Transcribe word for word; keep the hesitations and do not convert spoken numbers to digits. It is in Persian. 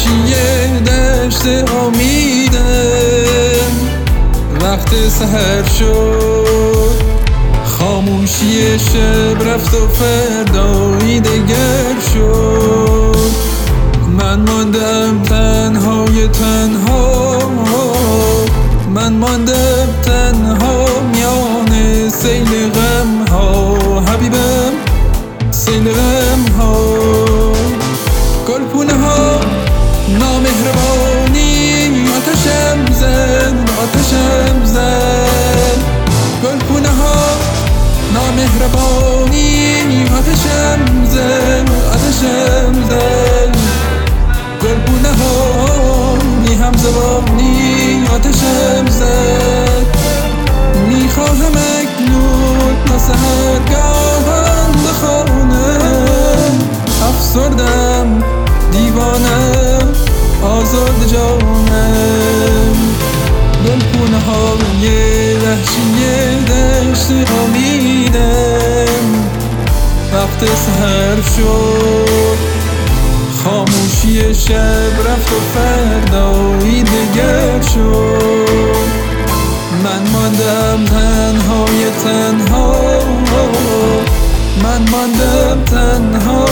وحشی دشت امیدم. وقت سحر شد، خاموشی شب رفت و فردایی دگر شد. من ماندم تنهای تنها، من ماندم تنها میان سیل غم ها. حبیبم سیل غم ها، گلپونه ها نامهربانی آتشم زد، آتشم زد. گلپونه ها نامهربانی آتشم زد، آتشم زد. گلپونه ها بی هم زبانی آتشم زد. میخواهم اکنون تا سحرگاهان بخوانم، افسردم دیوانم آزاد جانم. گلپونه های وحشی دشت امیدم. وقت سحر شد، خاموشی شب رفت و فردایی دگر شد. من ماندم تنهای تنها، من ماندم تنها